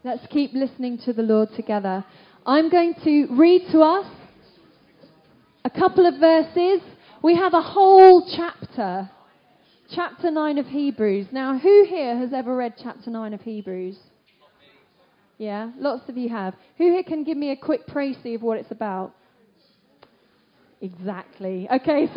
Let's keep listening to the Lord together. I'm going to read to us a couple of verses. We have a whole chapter, chapter 9 of Hebrews. Now, who here has ever read chapter 9 of Hebrews? Yeah, lots of you have. Who here can give me a quick précis of what it's about? Exactly. Okay,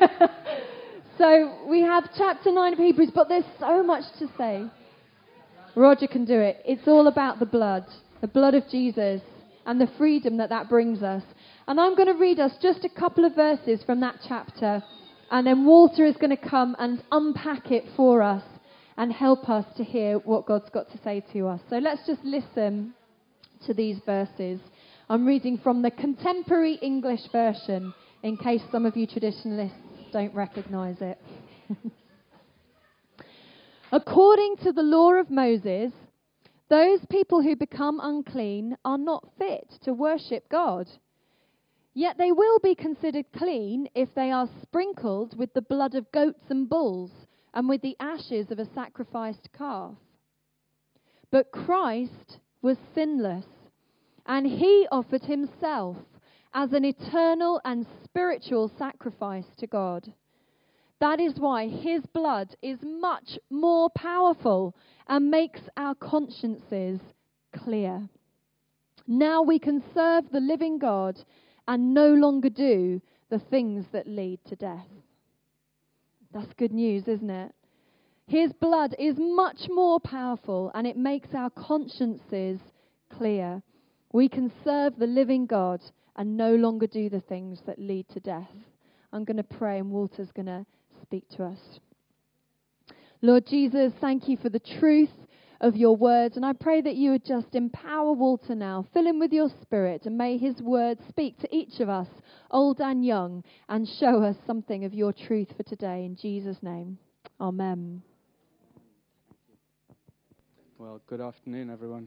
so we have chapter 9 of Hebrews, but there's so much to say. Roger can do it. It's all about the blood of Jesus, and the freedom that brings us. And I'm going to read us just a couple of verses from that chapter, and then Walter is going to come and unpack it for us and help us to hear what God's got to say to us. So let's just listen to these verses. I'm reading from the Contemporary English Version, in case some of you traditionalists don't recognise it. According to the law of Moses, those people who become unclean are not fit to worship God. Yet they will be considered clean if they are sprinkled with the blood of goats and bulls and with the ashes of a sacrificed calf. But Christ was sinless, and he offered himself as an eternal and spiritual sacrifice to God. That is why his blood is much more powerful and makes our consciences clear. Now we can serve the living God and no longer do the things that lead to death. That's good news, isn't it? His blood is much more powerful and it makes our consciences clear. We can serve the living God and no longer do the things that lead to death. I'm going to pray and Walter's going to speak to us. Lord Jesus, thank you for the truth of your words, and I pray that you would just empower Walter now, fill him with your spirit, and may his words speak to each of us, old and young, and show us something of your truth for today. In Jesus' name, amen. Well, good afternoon, everyone.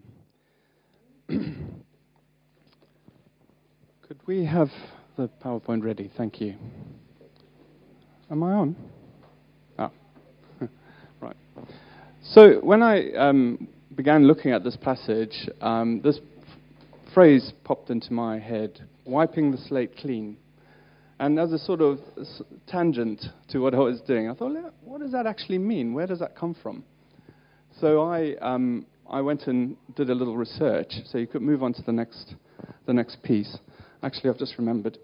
Could we have the PowerPoint ready? Thank you. Am I on? Oh, right. So when I began looking at this passage, this phrase popped into my head, wiping the slate clean. And as a sort of tangent to what I was doing, I thought, what does that actually mean? Where does that come from? So I went and did a little research. So you could move on to the next piece. Actually, I've just remembered.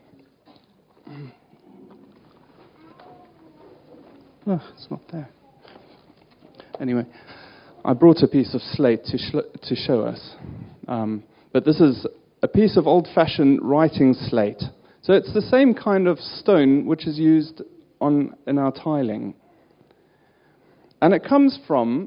Oh, it's not there. Anyway, I brought a piece of slate to show us. But this is a piece of old-fashioned writing slate. So it's the same kind of stone which is used in our tiling. And it comes from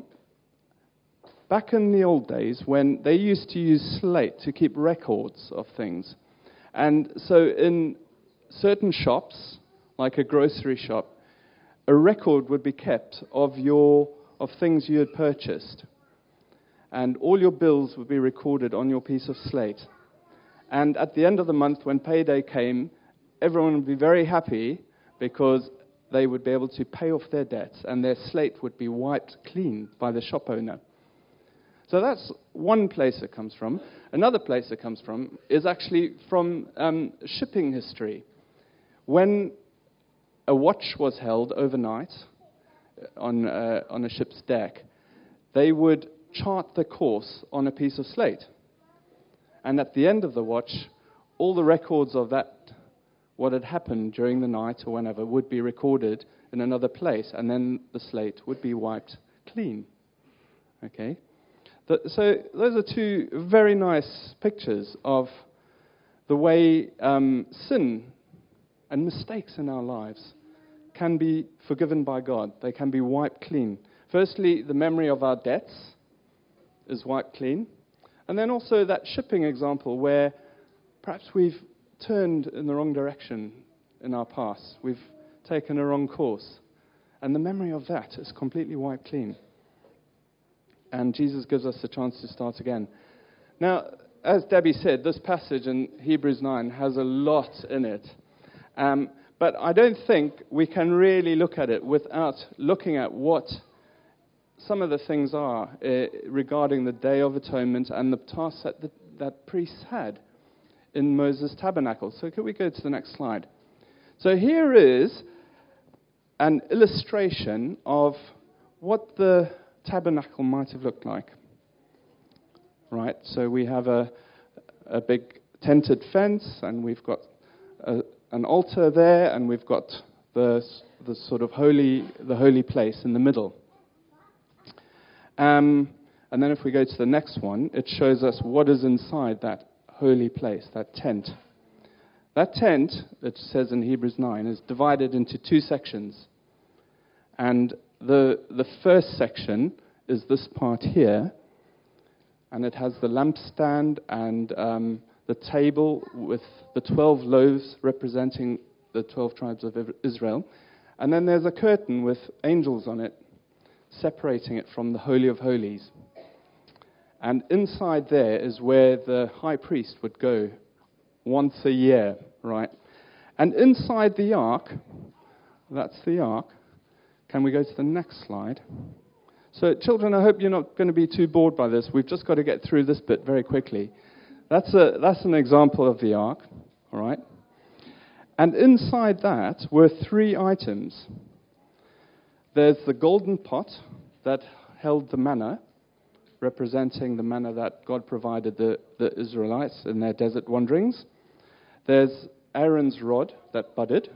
back in the old days when they used to use slate to keep records of things. And so in certain shops, like a grocery shop, a record would be kept of things you had purchased. And all your bills would be recorded on your piece of slate. And at the end of the month, when payday came, everyone would be very happy because they would be able to pay off their debts and their slate would be wiped clean by the shop owner. So that's one place it comes from. Another place it comes from is actually from shipping history. When a watch was held overnight on a ship's deck, they would chart the course on a piece of slate. And at the end of the watch, all the records of that, what had happened during the night or whenever, would be recorded in another place, and then the slate would be wiped clean. Okay? So those are two very nice pictures of the way sin and mistakes in our lives can be forgiven by God. They can be wiped clean. Firstly, the memory of our debts is wiped clean. And then also that shipping example where perhaps we've turned in the wrong direction in our past. We've taken a wrong course. And the memory of that is completely wiped clean. And Jesus gives us a chance to start again. Now, as Debbie said, this passage in Hebrews 9 has a lot in it. But I don't think we can really look at it without looking at what some of the things are regarding the Day of Atonement and the tasks that priests had in Moses' tabernacle. So could we go to the next slide? So here is an illustration of what the tabernacle might have looked like. Right, so we have a big tented fence, and we've got an altar there, and we've got the sort of holy place in the middle. And then if we go to the next one, it shows us what is inside that holy place, that tent. That tent, it says in Hebrews 9, is divided into two sections. And the first section is this part here, and it has the lampstand and the table with the 12 loaves representing the 12 tribes of Israel. And then there's a curtain with angels on it, separating it from the Holy of Holies. And inside there is where the high priest would go once a year, right? And inside the ark, that's the ark. Can we go to the next slide? So, children, I hope you're not going to be too bored by this. We've just got to get through this bit very quickly. That's an example of the ark, all right? And inside that were three items. There's the golden pot that held the manna, representing the manna that God provided the Israelites in their desert wanderings. There's Aaron's rod that budded.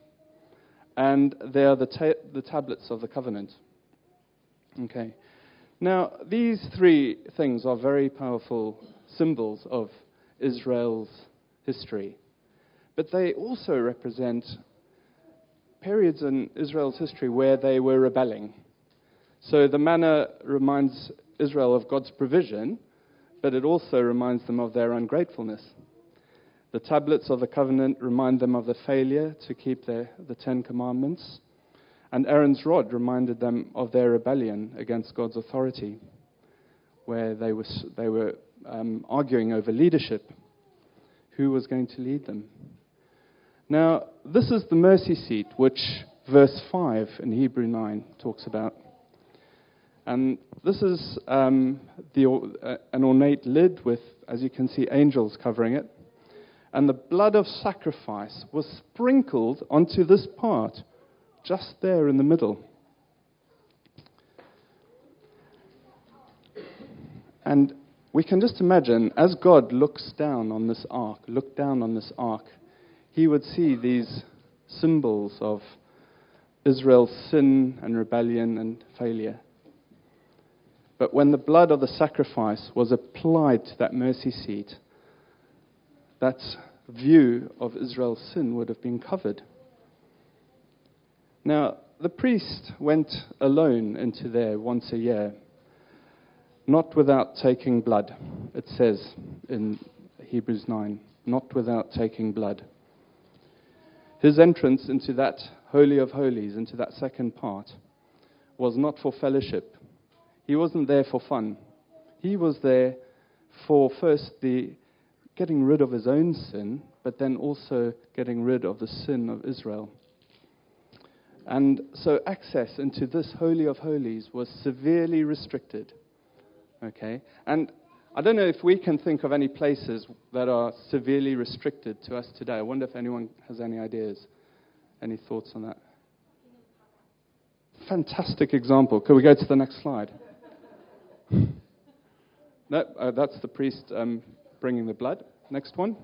And there are the tablets of the covenant. Okay. Now, these three things are very powerful symbols of Israel's history. But they also represent periods in Israel's history where they were rebelling. So the manna reminds Israel of God's provision, but it also reminds them of their ungratefulness. The tablets of the covenant remind them of the failure to keep the Ten Commandments. And Aaron's rod reminded them of their rebellion against God's authority, where they were arguing over leadership. Who was going to lead them? Now, this is the mercy seat, which verse 5 in Hebrew 9 talks about. And this is an ornate lid with, as you can see, angels covering it. And the blood of sacrifice was sprinkled onto this part, just there in the middle. And we can just imagine, as God looks down on this ark, he would see these symbols of Israel's sin and rebellion and failure. But when the blood of the sacrifice was applied to that mercy seat, that view of Israel's sin would have been covered. Now, the priest went alone into there once a year, not without taking blood. It says in Hebrews 9, not without taking blood. His entrance into that Holy of Holies, into that second part, was not for fellowship. He wasn't there for fun. He was there for first the getting rid of his own sin, but then also getting rid of the sin of Israel. And so access into this Holy of Holies was severely restricted. Okay? And I don't know if we can think of any places that are severely restricted to us today. I wonder if anyone has any ideas, any thoughts on that. Fantastic example. Could we go to the next slide? No, that's the priest bringing the blood. Next one.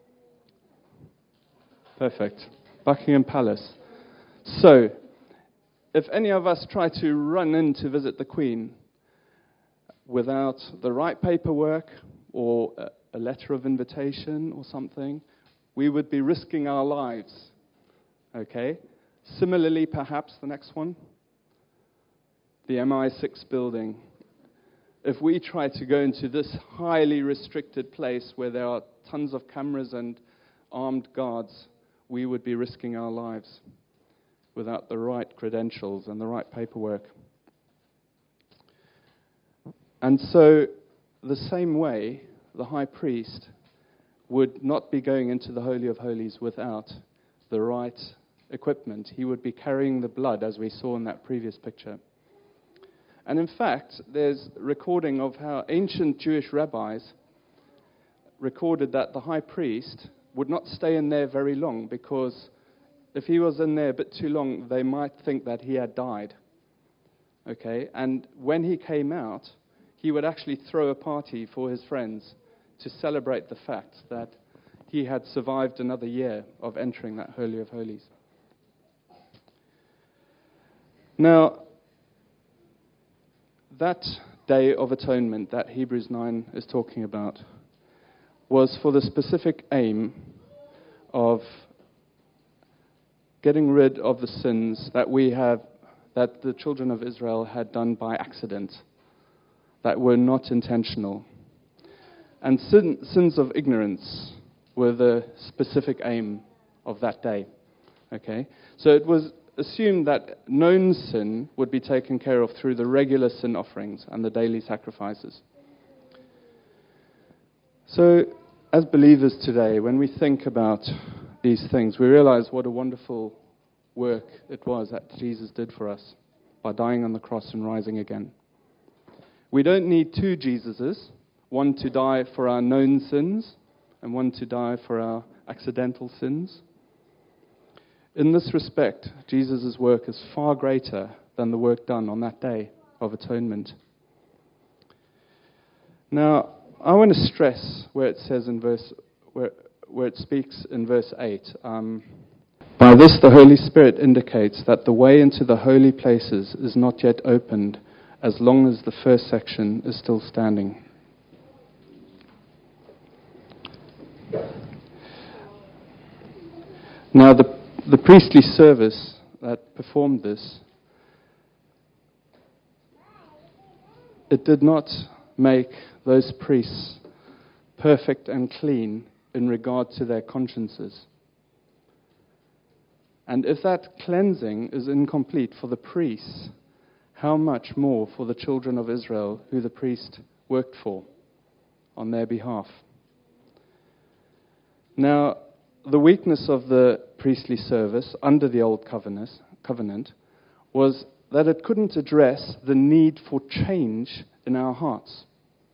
Perfect. Buckingham Palace. So, if any of us try to run in to visit the Queen without the right paperwork or a letter of invitation or something, we would be risking our lives. Okay? Similarly, perhaps, the next one. The MI6 building. If we try to go into this highly restricted place where there are tons of cameras and armed guards, we would be risking our lives without the right credentials and the right paperwork. And so, the same way, the high priest would not be going into the Holy of Holies without the right equipment. He would be carrying the blood, as we saw in that previous picture. And in fact, there's recording of how ancient Jewish rabbis recorded that the high priest would not stay in there very long, because if he was in there a bit too long, they might think that he had died. Okay, and when he came out, he would actually throw a party for his friends to celebrate the fact that he had survived another year of entering that Holy of Holies. Now, that Day of Atonement that Hebrews 9 is talking about was for the specific aim of getting rid of the sins that that the children of Israel had done by accident, that were not intentional. And sins of ignorance were the specific aim of that day. Okay? So it was assumed that known sin would be taken care of through the regular sin offerings and the daily sacrifices. So, as believers today, when we think about these things, we realize what a wonderful work it was that Jesus did for us by dying on the cross and rising again. We don't need two Jesuses, one to die for our known sins and one to die for our accidental sins. In this respect, Jesus' work is far greater than the work done on that day of atonement. Now, I want to stress where it says in where it speaks in verse 8. By this, the Holy Spirit indicates that the way into the holy places is not yet opened, as long as the first section is still standing. Now, the priestly service that performed this, it did not make those priests perfect and clean in regard to their consciences. And if that cleansing is incomplete for the priests, how much more for the children of Israel who the priest worked for on their behalf? Now, the weakness of the priestly service under the Old Covenant was that it couldn't address the need for change in our hearts.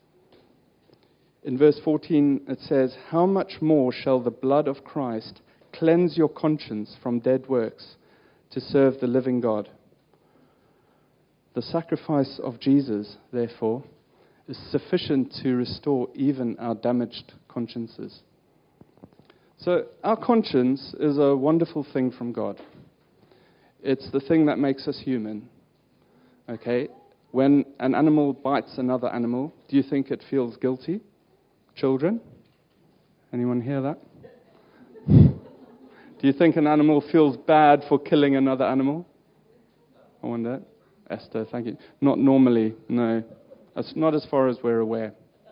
In verse 14 it says, "How much more shall the blood of Christ cleanse your conscience from dead works to serve the living God?" The sacrifice of Jesus, therefore, is sufficient to restore even our damaged consciences. So our conscience is a wonderful thing from God. It's the thing that makes us human. Okay? When an animal bites another animal, do you think it feels guilty? Children? Anyone hear that? Do you think an animal feels bad for killing another animal? I wonder. Esther, thank you. Not normally, no. That's not as far as we're aware.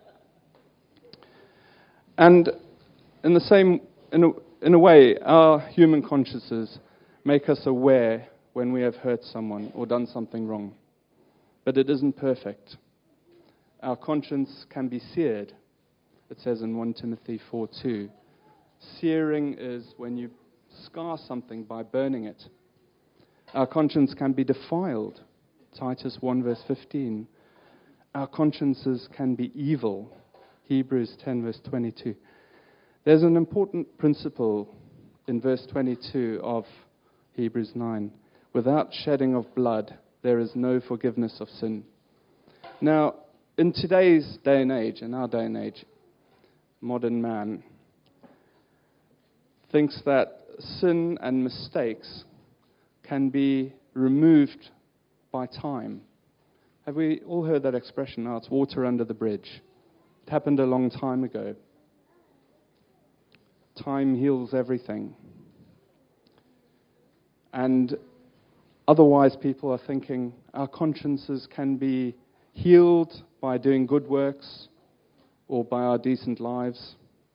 And in the same, in a way, our human consciences make us aware when we have hurt someone or done something wrong. But it isn't perfect. Our conscience can be seared. It says in 1 Timothy 4:2. Searing is when you scar something by burning it. Our conscience can be defiled. Titus 1 verse 15. Our consciences can be evil. Hebrews 10 verse 22. There's an important principle in verse 22 of Hebrews 9. Without shedding of blood, there is no forgiveness of sin. Now, in today's day and age, in our day and age, modern man thinks that sin and mistakes can be removed by time. Have we all heard that expression? Now it's water under the bridge. It happened a long time ago. Time heals everything. And otherwise people are thinking our consciences can be healed by doing good works or by our decent lives.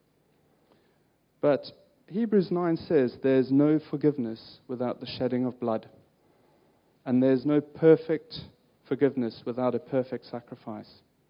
But Hebrews 9 says there's no forgiveness without the shedding of blood. And there's no perfect forgiveness without a perfect sacrifice.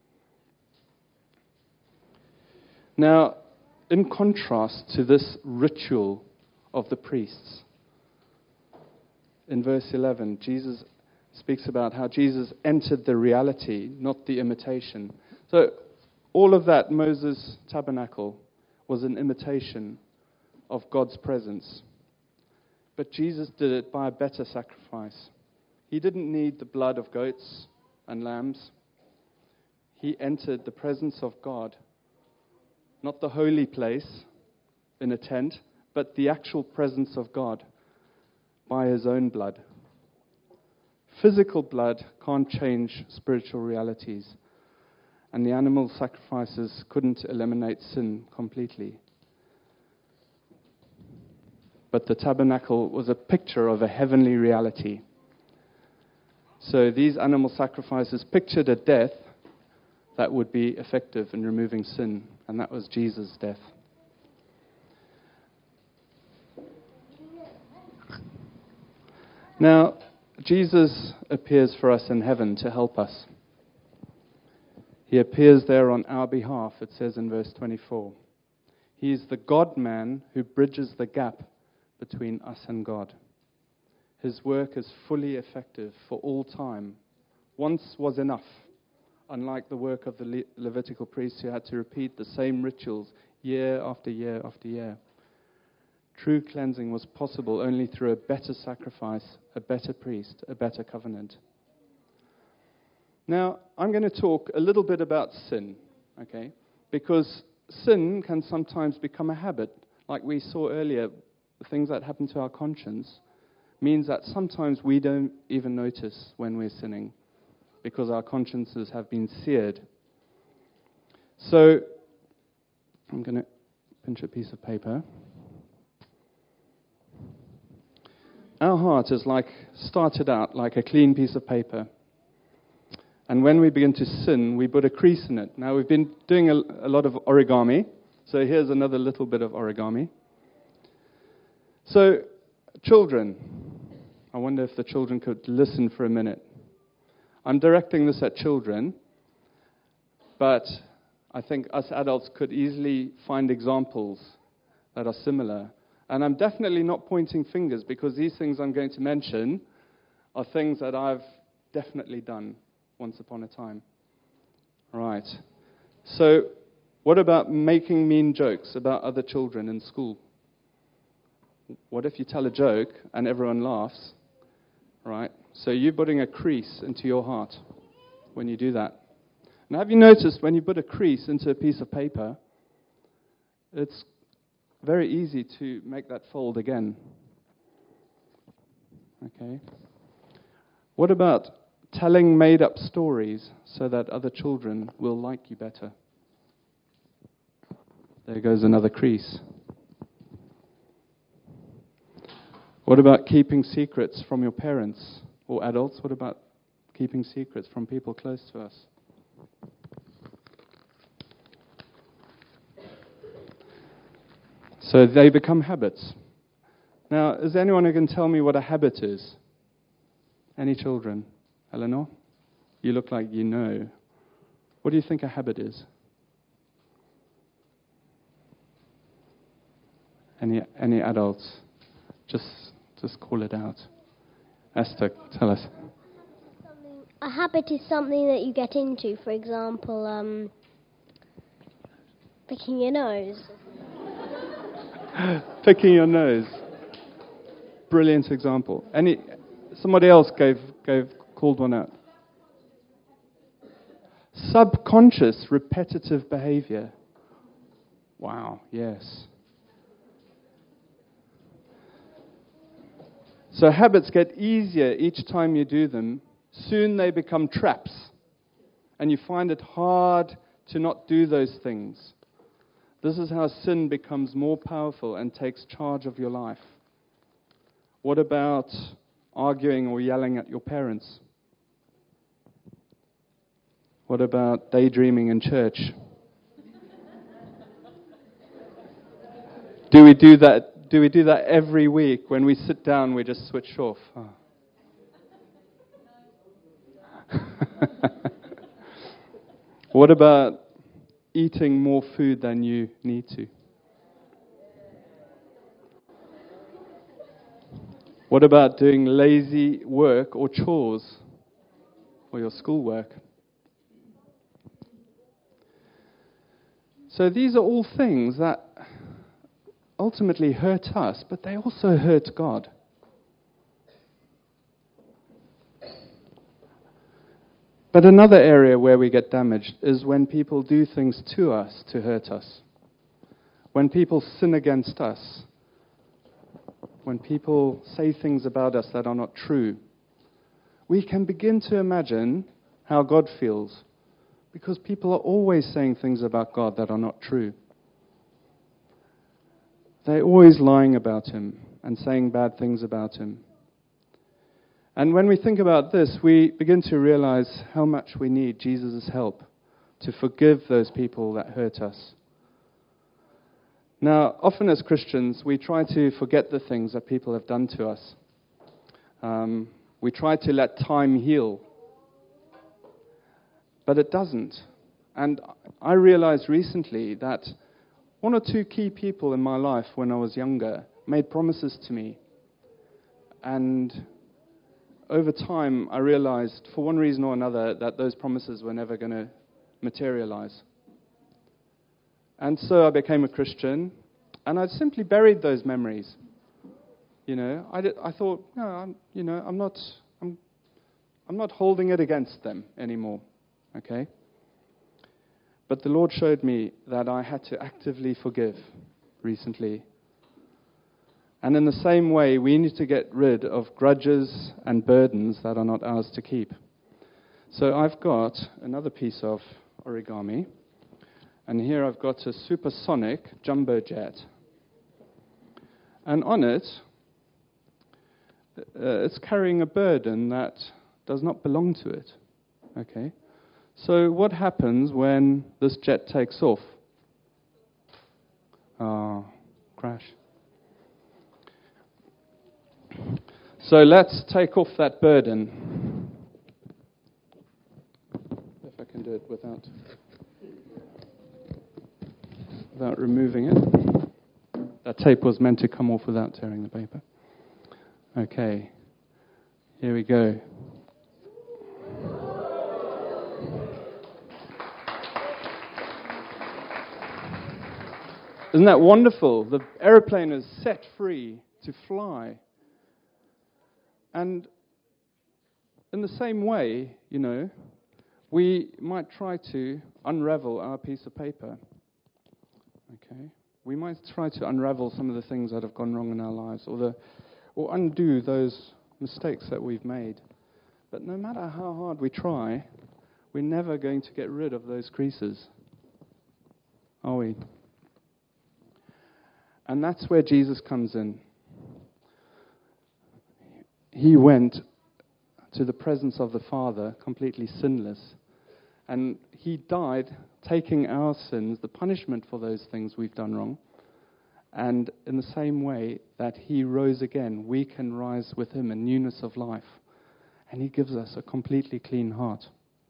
Now, in contrast to this ritual of the priests, in verse 11, Jesus speaks about how Jesus entered the reality, not the imitation. So all of that Moses' tabernacle was an imitation of God's presence. But Jesus did it by a better sacrifice. He didn't need the blood of goats and lambs. He entered the presence of God, not the holy place in a tent, but the actual presence of God by his own blood. Physical blood can't change spiritual realities, and the animal sacrifices couldn't eliminate sin completely. But the tabernacle was a picture of a heavenly reality. So these animal sacrifices pictured a death that would be effective in removing sin, and that was Jesus' death. Now, Jesus appears for us in heaven to help us. He appears there on our behalf, it says in verse 24. He is the God-man who bridges the gap between us and God. His work is fully effective for all time. Once was enough, unlike the work of the Levitical priests who had to repeat the same rituals year after year after year. True cleansing was possible only through a better sacrifice, a better priest, a better covenant. Now, I'm going to talk a little bit about sin, okay? Because sin can sometimes become a habit. Like we saw earlier, the things that happen to our conscience means that sometimes we don't even notice when we're sinning because our consciences have been seared. So, I'm going to pinch a piece of paper. Our heart is started out like a clean piece of paper. And when we begin to sin, we put a crease in it. Now, we've been doing a lot of origami. So here's another little bit of origami. So, children, I wonder if the children could listen for a minute. I'm directing this at children, but I think us adults could easily find examples that are similar. And I'm definitely not pointing fingers because these things I'm going to mention are things that I've definitely done once upon a time. Right. So, what about making mean jokes about other children in school? What if you tell a joke and everyone laughs? Right? So you're putting a crease into your heart when you do that. And have you noticed when you put a crease into a piece of paper, it's very easy to make that fold again. Okay. What about telling made-up stories so that other children will like you better? There goes another crease. What about keeping secrets from your parents or adults? What about keeping secrets from people close to us? So they become habits. Now, is there anyone who can tell me what a habit is? Any children? Eleanor? You look like you know. What do you think a habit is? Any adults? Just call it out. Esther, tell us. A habit is something that you get into. For example, picking your nose. Picking your nose. Brilliant example. Somebody else called one out. Subconscious repetitive behavior. Wow, yes. So habits get easier each time you do them. Soon they become traps. And you find it hard to not do those things. This is how sin becomes more powerful and takes charge of your life. What about arguing or yelling at your parents? What about daydreaming in church? Do we do that? Do we do that every week? When we sit down, we just switch off. Oh. What about eating more food than you need to? What about doing lazy work or chores or your schoolwork. So these are all things that ultimately hurt us, but they also hurt God. But another area where we get damaged is when people do things to us to hurt us. When people sin against us. When people say things about us that are not true. We can begin to imagine how God feels, because people are always saying things about God that are not true. They're always lying about him and saying bad things about him. And when we think about this, we begin to realize how much we need Jesus' help to forgive those people that hurt us. Now, often as Christians, we try to forget the things that people have done to us. We try to let time heal. But it doesn't. And I realized recently that one or two key people in my life when I was younger made promises to me. And over time, I realized, for one reason or another, that those promises were never going to materialize. And so I became a Christian, and I simply buried those memories. You know, I thought, no, I'm not holding it against them anymore. Okay? But the Lord showed me that I had to actively forgive recently. And in the same way, we need to get rid of grudges and burdens that are not ours to keep. So I've got another piece of origami. And here I've got a supersonic jumbo jet. And on it, it's carrying a burden that does not belong to it. Okay? So what happens when this jet takes off? Crash. So let's take off that burden. If I can do it without removing it. That tape was meant to come off without tearing the paper. Okay. Here we go. Isn't that wonderful? The aeroplane is set free to fly. And in the same way, you know, we might try to unravel our piece of paper. Okay? We might try to unravel some of the things that have gone wrong in our lives, or undo those mistakes that we've made. But no matter how hard we try, we're never going to get rid of those creases. Are we? And that's where Jesus comes in. He went to the presence of the Father completely sinless. And he died taking our sins, the punishment for those things we've done wrong. And in the same way that he rose again, we can rise with him in newness of life. And he gives us a completely clean heart.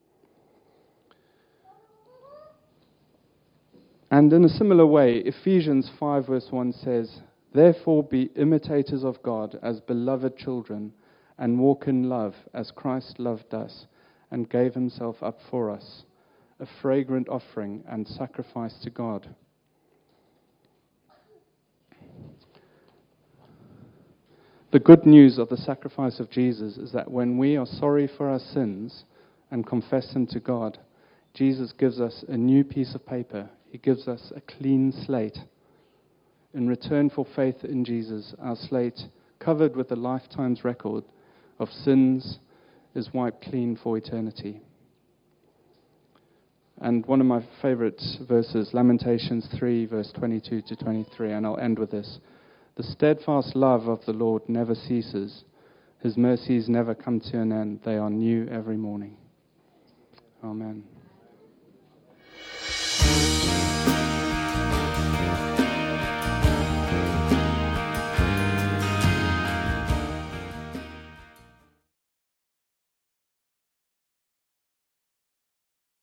And in a similar way, Ephesians 5 verse 1 says, "Therefore be imitators of God as beloved children, and walk in love as Christ loved us, and gave himself up for us, a fragrant offering and sacrifice to God." The good news of the sacrifice of Jesus is that when we are sorry for our sins and confess them to God, Jesus gives us a new piece of paper. He gives us a clean slate. In return for faith in Jesus, our slate, covered with a lifetime's record of sins, is wiped clean for eternity. And one of my favorite verses, Lamentations 3, verse 22 to 23, and I'll end with this. "The steadfast love of the Lord never ceases. His mercies never come to an end. They are new every morning." Amen.